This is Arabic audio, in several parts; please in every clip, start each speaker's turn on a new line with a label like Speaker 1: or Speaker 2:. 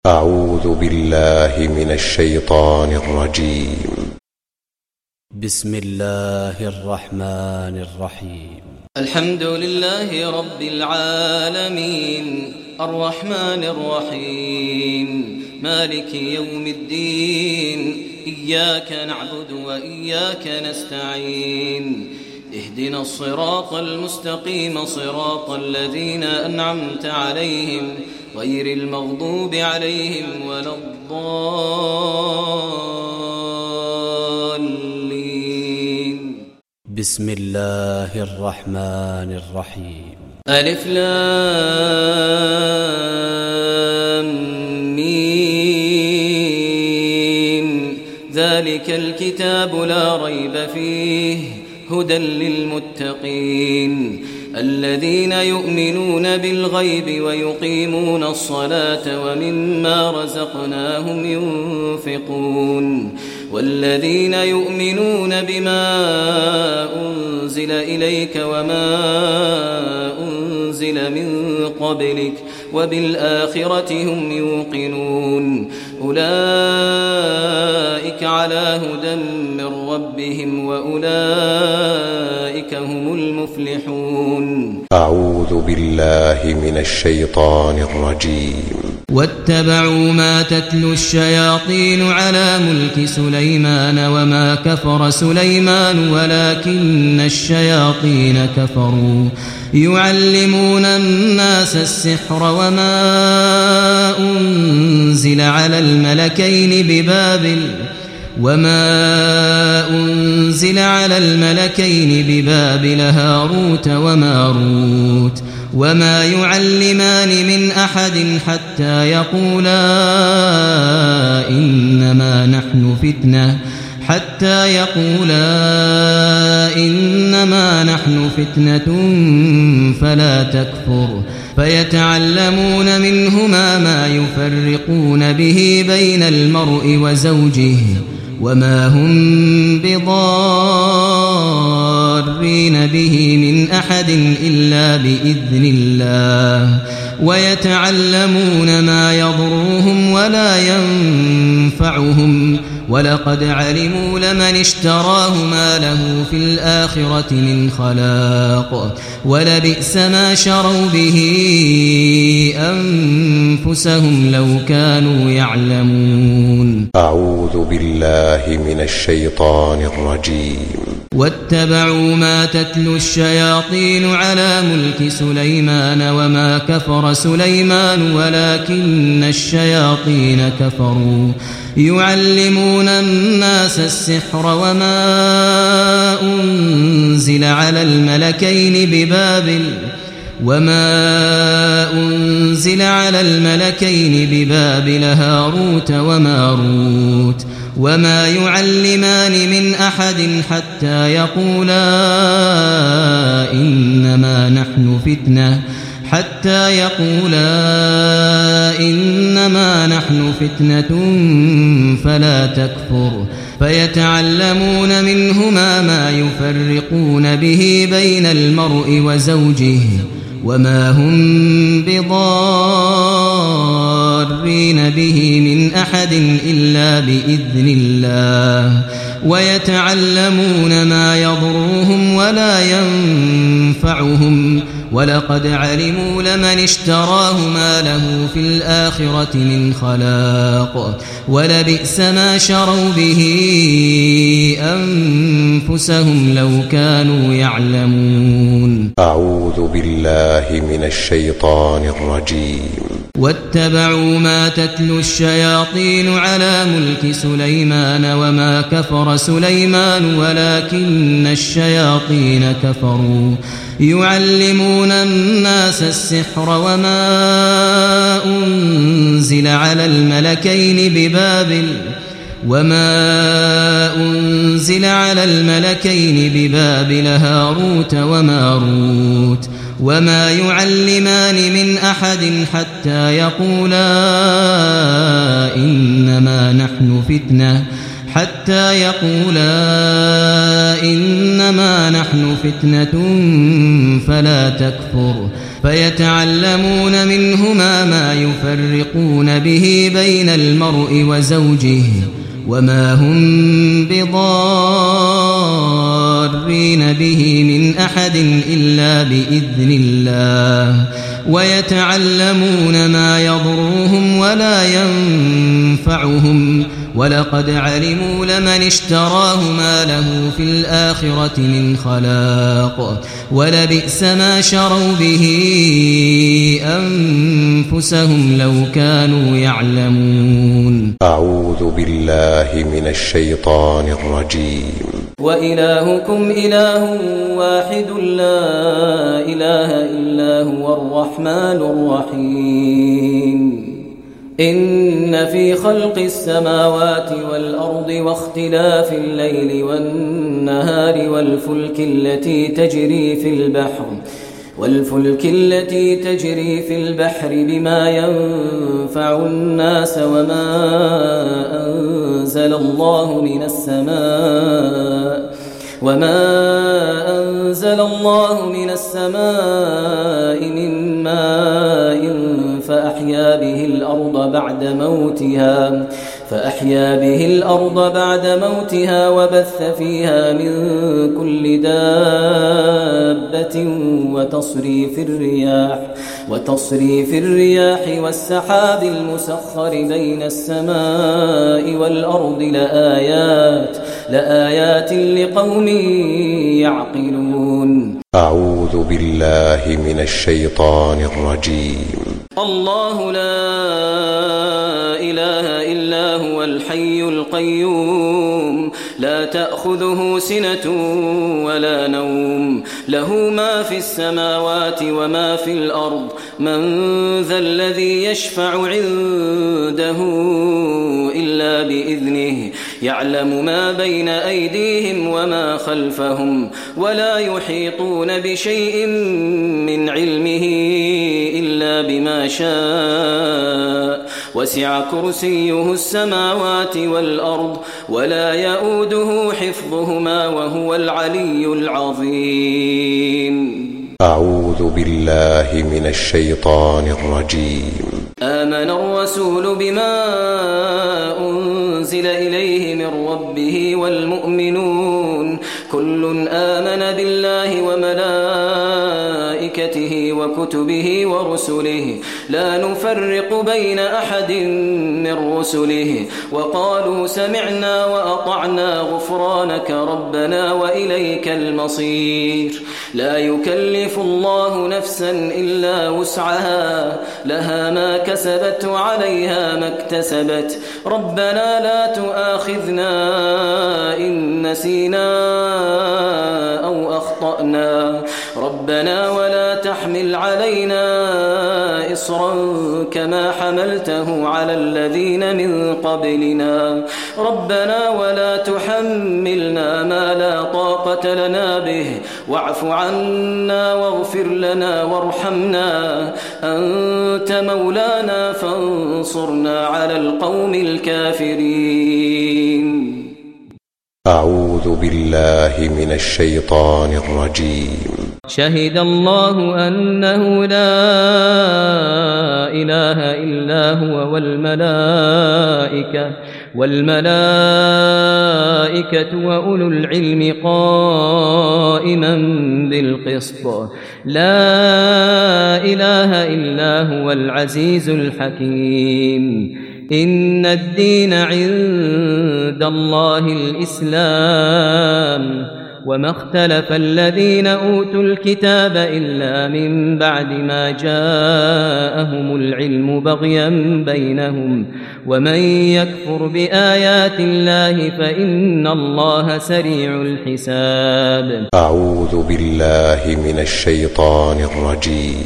Speaker 1: أعوذ بالله من الشيطان الرجيم.
Speaker 2: بسم الله الرحمن الرحيم.
Speaker 3: الحمد لله رب العالمين الرحمن الرحيم مالك يوم الدين إياك نعبد وإياك نستعين اهدنا الصراط المستقيم صراط الذين أنعمت عليهم غير المغضوب عليهم ولا الضالين.
Speaker 2: بسم الله الرحمن الرحيم.
Speaker 3: ألف لام ميم ذلك الكتاب لا ريب فيه هدى للمتقين الذين يؤمنون بالغيب ويقيمون الصلاة ومما رزقناهم ينفقون والذين يؤمنون بما أنزل إليك وما أنزل من قبلك وبالآخرة هم يوقنون أولئك على هدى من ربهم وأولئك هم المفلحون.
Speaker 1: أعوذ بالله من الشيطان الرجيم.
Speaker 4: واتبعوا ما تتلو الشياطين على ملك سليمان وما كفر سليمان ولكن الشياطين كفروا يعلمون الناس السحر وما أنزل على الملكين ببابل هاروت وماروت وما يعلمان من أحد حتى يقولا إنما نحن فتنة فلا تكفر فيتعلمون منهما ما يفرقون به بين المرء وزوجه وما هم بضارين به من أحد إلا بإذن الله ويتعلمون ما يضرهم ولا ينفعهم ولقد علموا لمن اشتراه ما له في الآخرة من خلاق ولبئس ما شروا به أنفسهم لو كانوا يعلمون.
Speaker 1: أعوذ بالله من الشيطان الرجيم.
Speaker 4: واتبعوا ما تتلو الشياطين على ملك سليمان وما كفر سليمان ولكن الشياطين كفروا يعلمون الناس السحر وما أنزل على الملكين ببابل هاروت وماروت وما يعلمان من أحد حتى يقولا إنما نحن فتنة فلا تكفر فيتعلمون منهما ما يفرقون به بين المرء وزوجه وما هم بضارين به من أحد إلا بإذن الله ويتعلمون ما يضرهم ولا ينفعهم ولقد علموا لمن اشتراه ما له في الآخرة من خلاق ولبئس ما شروا به أنفسهم لو كانوا يعلمون.
Speaker 1: أعوذ بالله من الشيطان الرجيم.
Speaker 4: واتبعوا ما تتلو الشياطين على ملك سليمان وما كفر سليمان ولكن الشياطين كفروا يعلمون الناس السحر وما أنزل على الملكين ببابل هاروت وماروت وما يعلمان من أحد حتى يقولا إنما نحن فتنة فلا تكفر فيتعلمون منهما ما يفرقون به بين المرء وزوجه وما هم بضارين به من أحد إلا بإذن الله ويتعلمون ما يضرهم ولا ينفعهم ولقد علموا لمن اشتراه ما له في الآخرة من خلاق ولبئس ما شروا به أنفسهم لو كانوا يعلمون.
Speaker 1: أعوذ بالله من الشيطان الرجيم.
Speaker 3: وإلهكم إله واحد لا إله إلا هو الرحمن الرحيم. إن في خلق السماوات والأرض واختلاف الليل والنهار والفلك التي تجري في البحر بما ينفع الناس وما أنزل الله من السماء من ماء فأحيا به الأرض بعد موتها وبث فيها من كل دابة وتصريف الرياح والسحاب المسخر بين السماء والأرض لآيات لقوم يعقلون.
Speaker 1: أعوذ بالله من الشيطان الرجيم.
Speaker 3: الله لا إله إلا هو الحي القيوم لا تأخذه سنة ولا نوم له ما في السماوات وما في الأرض من ذا الذي يشفع عنده إلا بإذنه يعلم ما بين أيديهم وما خلفهم ولا يحيطون بشيء من علمه إلا بما شاء وسع كرسيه السماوات والأرض ولا يؤوده حفظهما وهو العلي العظيم.
Speaker 1: أعوذ بالله من الشيطان الرجيم.
Speaker 3: آمن الرسول بما أنزل إليه من ربه والمؤمنون كل آمن بالله وملائكته وكتبه ورسله لا نفرق بين أحد من رسله وقالوا سمعنا وأطعنا غفرانك ربنا وإليك المصير. لا يكلف الله نفسا إلا وسعها لها ما كسبت وعليها ما اكتسبت ربنا لا تؤاخذنا إن نسينا أو أخطأنا ربنا ولا تحمل علينا إصرا كما حملته على الذين من قبلنا ربنا ولا تحملنا ما لا طاقة لنا به واعف عنا واغفر لنا وارحمنا أنت مولانا فانصرنا على القوم الكافرين.
Speaker 1: أعوذ بالله من الشيطان الرجيم.
Speaker 4: شهد الله أنه لا إله إلا هو والملائكة وأولو العلم قائما بالقسط لا إله إلا هو العزيز الحكيم. إن الدين عند الله الإسلام وما اختلف الذين أوتوا الكتاب إلا من بعد ما جاءهم العلم بغيا بينهم ومن يكفر بآيات الله فإن الله سريع الحساب.
Speaker 1: أعوذ بالله من الشيطان الرجيم.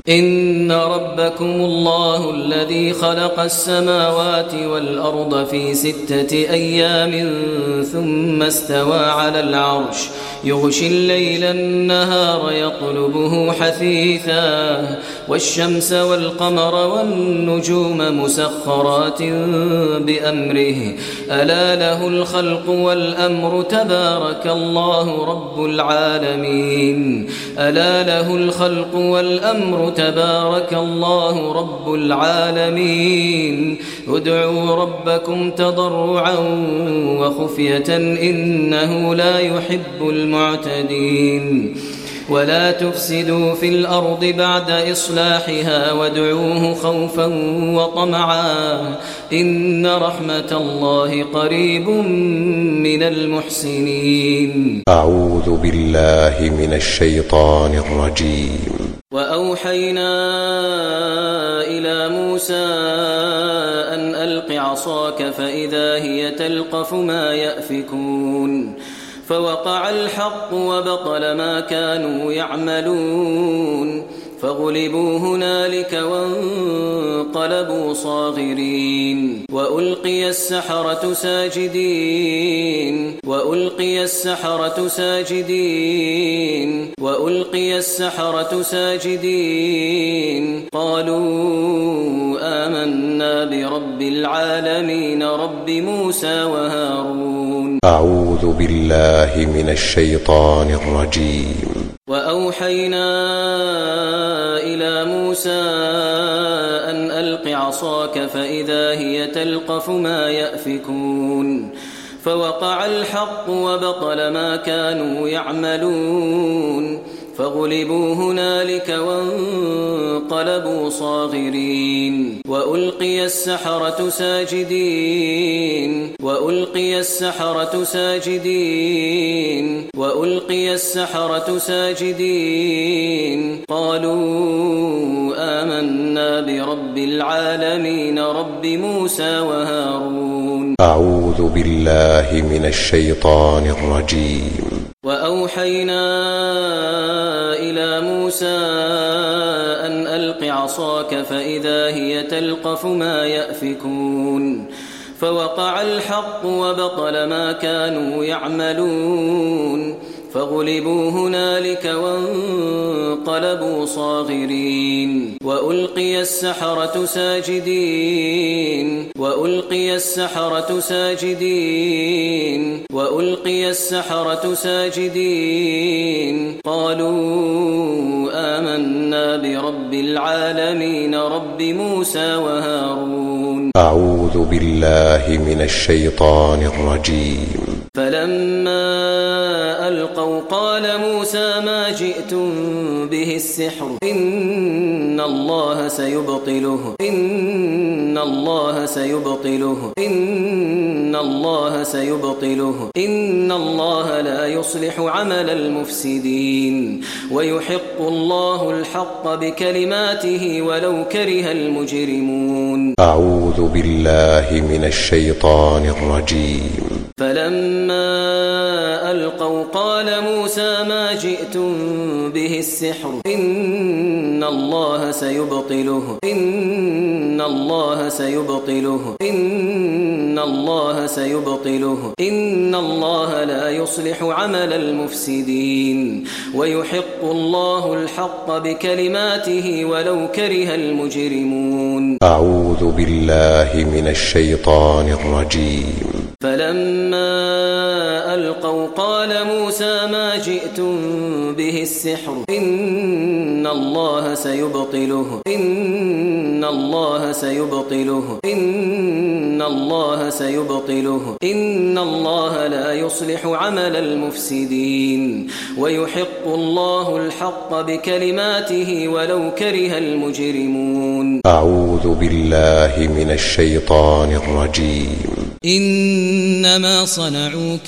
Speaker 3: إن ربكم الله الذي خلق السماوات والأرض في 6 أيام ثم استوى على العرش يغشي الليل النهار يطلبه حثيثا والشمس والقمر والنجوم مسخرات بأمره ألا له الخلق والأمر تبارك الله رب العالمين ألا له الخلق والأمر تبارك الله رب العالمين ادعوا ربكم تضرعا وخفية إنه لا يحب المعتدين ولا تفسدوا في الأرض بعد إصلاحها وادعوه خوفا وطمعا إن رحمة الله قريب من المحسنين.
Speaker 1: أعوذ بالله من الشيطان الرجيم.
Speaker 3: وأوحينا إلى موسى أن ألق عصاك فإذا هي تلقف ما يأفكون فوقع الحق وبطل ما كانوا يعملون فغلبوا هنالك وانقلبوا صاغرين وألقي السحرة ساجدين قالوا آمنا برب العالمين رب موسى وهارون.
Speaker 1: أعوذ بالله من الشيطان الرجيم.
Speaker 3: وأوحينا إلى موسى أن ألق عصاك فإذا هي تلقف ما يأفكون فوقع الحق وبطل ما كانوا يعملون فغلبوا هنالك وانقلبوا صاغرين وألقي السحرة ساجدين قالوا آمنا برب العالمين رب موسى وهارون.
Speaker 1: أعوذ بالله من الشيطان الرجيم.
Speaker 3: وأوحينا إلى موسى أن ألق عصاك فإذا هي تلقف ما يأفكون فوقع الحق وبطل ما كانوا يعملون فغلبوا هنالك وانقلبوا صاغرين وألقي السحرة ساجدين قالوا آمنا برب العالمين رب موسى وهارون.
Speaker 1: أعوذ بالله من الشيطان الرجيم.
Speaker 3: فلما ألقوا قال موسى ما جئتم به السحر إن الله سيبطله إن الله لا يصلح عمل المفسدين ويحق الله الحق بكلماته ولو كره المجرمون.
Speaker 1: أعوذ بالله من الشيطان الرجيم.
Speaker 3: فلما ألقوا قال موسى ما جئتم به السحر إن الله سيبطله إن الله لا يصلح عمل المفسدين ويحق الله الحق بكلماته ولو كره المجرمون.
Speaker 1: أعوذ بالله من الشيطان الرجيم.
Speaker 3: فلما ألقوا قال موسى ما جئتم به السحر إن الله سيبطله إن الله لا يصلح عمل المفسدين ويحق الله الحق بكلماته ولو كره المجرمون.
Speaker 1: أعوذ بالله من الشيطان الرجيم.
Speaker 4: إنما صنعوا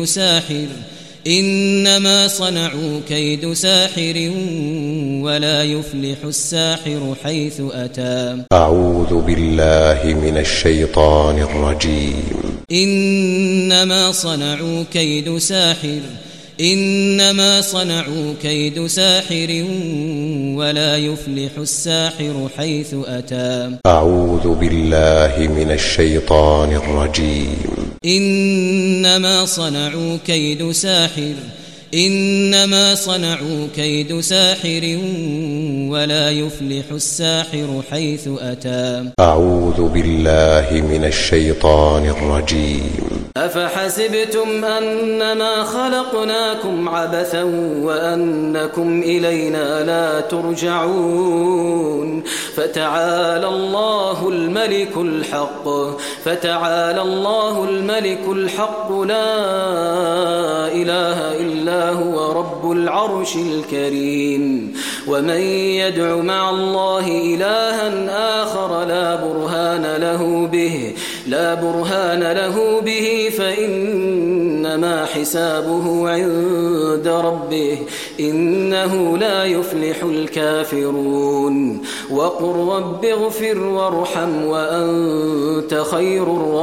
Speaker 4: كيد ساحر ولا يفلح الساحر حيث أتى.
Speaker 1: أعوذ بالله من الشيطان الرجيم.
Speaker 4: إنما صنعوا كيد ساحر ولا يفلح الساحر حيث أتى.
Speaker 1: أعوذ بالله من الشيطان الرجيم.
Speaker 4: إنما صنعوا كيد ساحر ولا يفلح الساحر حيث أتى.
Speaker 1: أعوذ بالله من الشيطان الرجيم.
Speaker 3: أفحسبتم أنما خلقناكم عبثا وأنكم إلينا لا ترجعون فتعالى الله الملك الحق لا إله إلا هو رب العرش الكريم. ومن يدع مع الله إلها آخر لا برهان له به فإنما حسابه عند ربه إنه لا يفلح الكافرون. وقل رب اغفر وارحم وأنت خير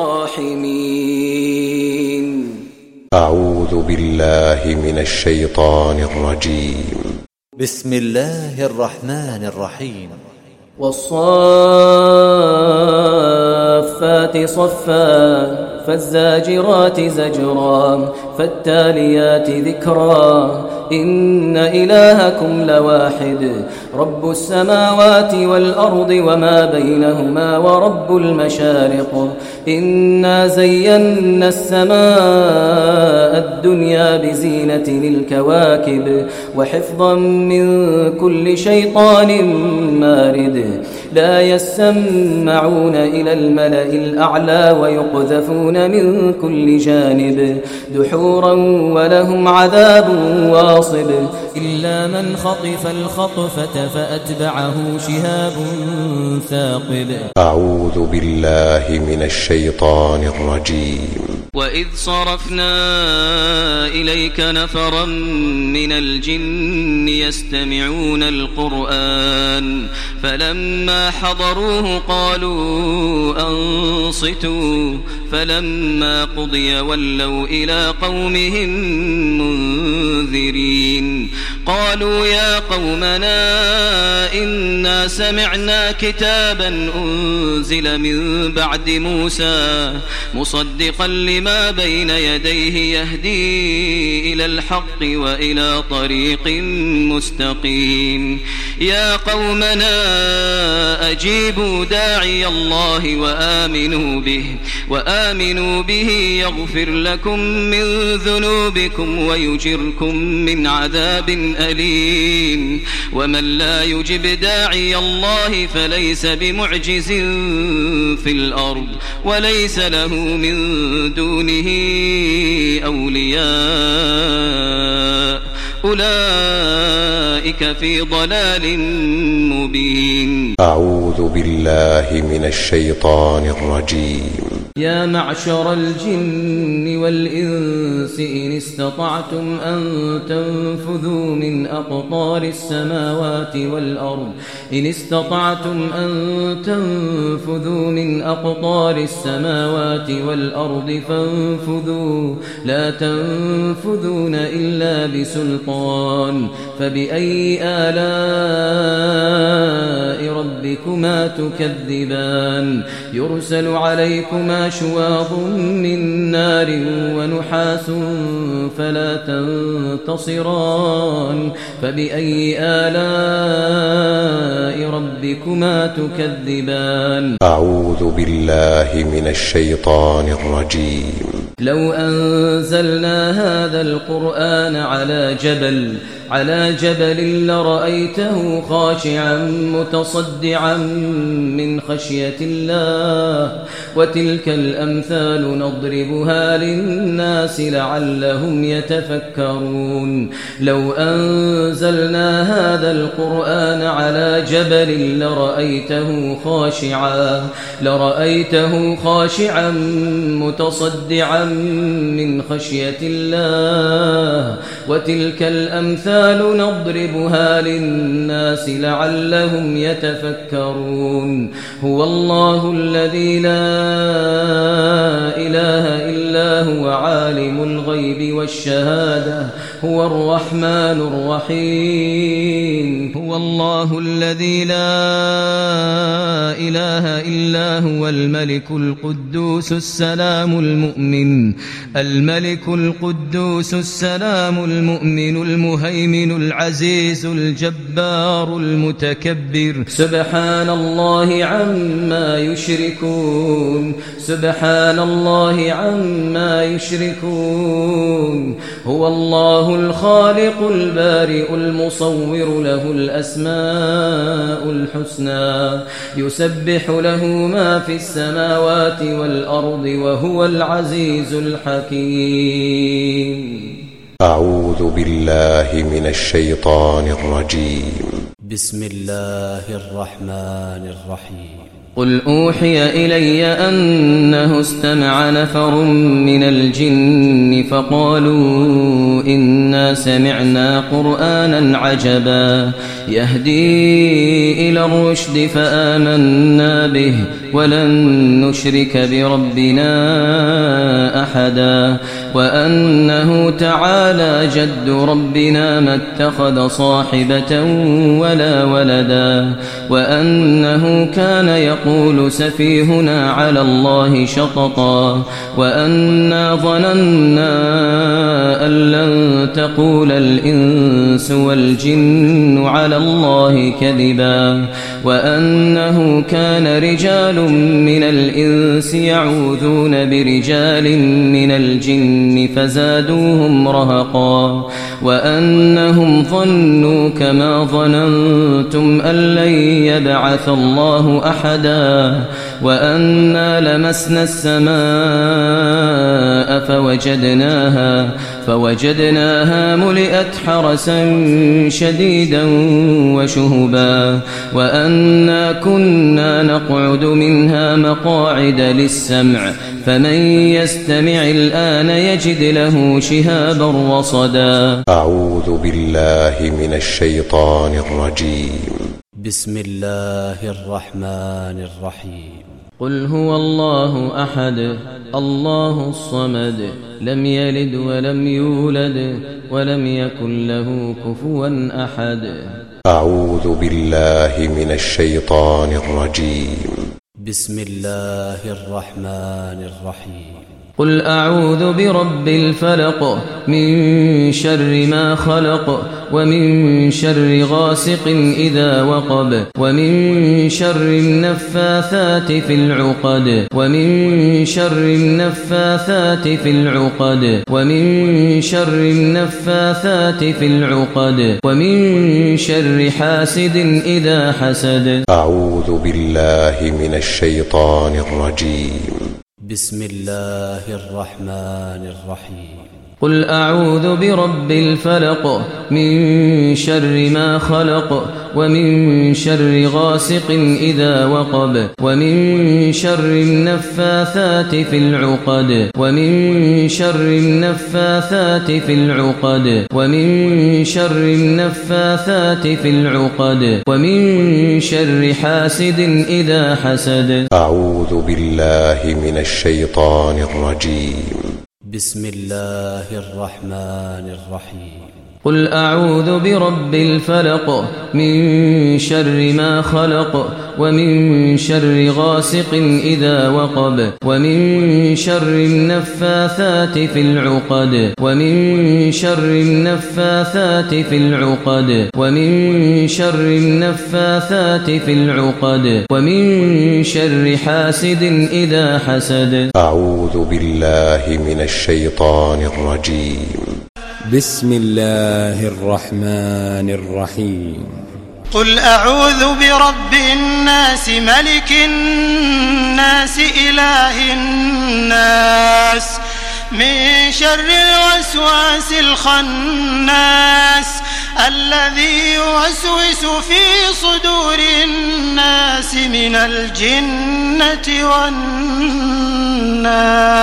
Speaker 3: الراحمين.
Speaker 1: أعوذ بالله من الشيطان الرجيم.
Speaker 2: بسم الله الرحمن الرحيم.
Speaker 3: والصافات صفا فالزاجرات زجرا فالتاليات ذكرا إن إلهكم لواحد رب السماوات والأرض وما بينهما ورب المشارق. إنا زينا السماء الدنيا بزينة الكواكب وحفظا من كل شيطان مارد. لا يسمعون إلى الملأ الأعلى ويقذفون من كل جانب دحورا ولهم عذاب واصب. إلا من خطف الخطفة فأتبعه شهاب ثاقب.
Speaker 1: أعوذ بالله من الشيطان الرجيم.
Speaker 5: وإذ صرفنا إليك نفرا من الجن يستمعون القرآن فلما حضروه قالوا أنصتوا فلما قضي ولوا إلى قومهم منذرين. قالوا يا قومنا إنا سمعنا كتابا أنزل من بعد موسى مصدقا لما بين يديه يهدي إلى الحق وإلى طريق مستقيم. يا قومنا أجيبوا داعي الله وآمنوا به يغفر لكم من ذنوبكم ويجركم من عذاب أليم. ومن لا يجب داعي الله فليس بمعجز في الأرض وليس له من دونه أولياء أولئك في ضلال مبين.
Speaker 1: أعوذ بالله من الشيطان الرجيم.
Speaker 3: يا معشر الجن والإنس إن استطعتم أن تنفذوا من أقطار السماوات والأرض فانفذوا لا تنفذون إلا بسلطان. فبأي آلاء ربكما تكذبان. يرسل عليكما شواظ من نار ونحاس فلا تنتصران. فبأي آلاء ربكما تكذبان.
Speaker 1: أعوذ بالله من الشيطان الرجيم.
Speaker 3: لو أنزلنا هذا القرآن على جبل لرأيته خاشعا متصدعا من خشية الله. وتلك الأمثال نضربها للناس لعلهم يتفكرون. لو أنزلنا هذا القرآن على جبل لرأيته خاشعا متصدعا من خشية الله. وتلك الأمثال نضربها للناس لعلهم يتفكرون. هو الله الذي لا إله إلا هو عالم الغيب والشهادة هو الرحمن الرحيم.
Speaker 4: هو الله الذي لا إله إلا هو الملك القدوس السلام المؤمن المهيمن العزيز الجبار المتكبر.
Speaker 3: سبحان الله عما يشركون. سبحان الله عما يشركون. هو الله الخالق البارئ المصور له الأسماء الحسنى يسبح له ما في السماوات والأرض وهو العزيز الحكيم.
Speaker 1: أعوذ بالله من الشيطان الرجيم.
Speaker 2: بسم الله الرحمن الرحيم.
Speaker 3: قل أوحي إلي أنه استمع نفر من الجن فقالوا إنا سمعنا قرآنا عجبا يهدي إلى الرشد فآمنا به ولن نشرك بربنا أحدا وأنه تعالى جد ربنا ما اتخذ صاحبة ولا ولدا وأنه كان يقول سفيهنا على الله شططا وأنا ظننا أن لن تقول الإنس والجن على الله كذبا وأنه كان رجال من الإنس يعوذون برجال من الجن فزادوهم رهقا وأنهم ظنوا كما ظننتم أن لن يبعث الله أحدا وأنا لمسنا السماء فوجدناها ملئت حرسا شديدا وشهبا وأنا كنا نقعد منها مقاعد للسمع فمن يستمع الآن يجد له شهابا رصدا.
Speaker 1: أعوذ بالله من الشيطان الرجيم.
Speaker 2: بسم الله الرحمن الرحيم.
Speaker 3: قل هو الله أحد الله الصمد لم يلد ولم يولد ولم يكن له كفوا أحد.
Speaker 1: أعوذ بالله من الشيطان الرجيم.
Speaker 2: بسم الله الرحمن الرحيم.
Speaker 3: قل أعوذ برب الفلق من شر ما خلق ومن شر غاسق إذا وقب ومن شر النفاثات في العقد ومن شر النفاثات في العقد ومن شر النفاثات في العقد ومن شر حاسد إذا حسد.
Speaker 1: أعوذ بالله من الشيطان الرجيم.
Speaker 2: بسم الله الرحمن الرحيم.
Speaker 3: قل أعوذ برب الفلق من شر ما خلق ومن شر غاسق إذا وقب ومن شر النفاثات في العقد ومن شر النفاثات في العقد ومن شر النفاثات في العقد ومن شر حاسد إذا حسد.
Speaker 1: أعوذ بالله من الشيطان الرجيم.
Speaker 2: بسم الله الرحمن الرحيم.
Speaker 3: قل أعوذ برب الفلق من شر ما خلق ومن شر غاسق إذا وقب ومن شر النفاثات في العقد ومن شر النفاثات في العقد ومن شر النفاثات في العقد ومن شر حاسد إذا حسد.
Speaker 1: أعوذ بالله من الشيطان الرجيم.
Speaker 6: بسم الله الرحمن الرحيم.
Speaker 7: قل أعوذ برب الناس ملك الناس إله الناس من شر الوسواس الخناس الذي يوسوس في صدور الناس من الجنة والناس.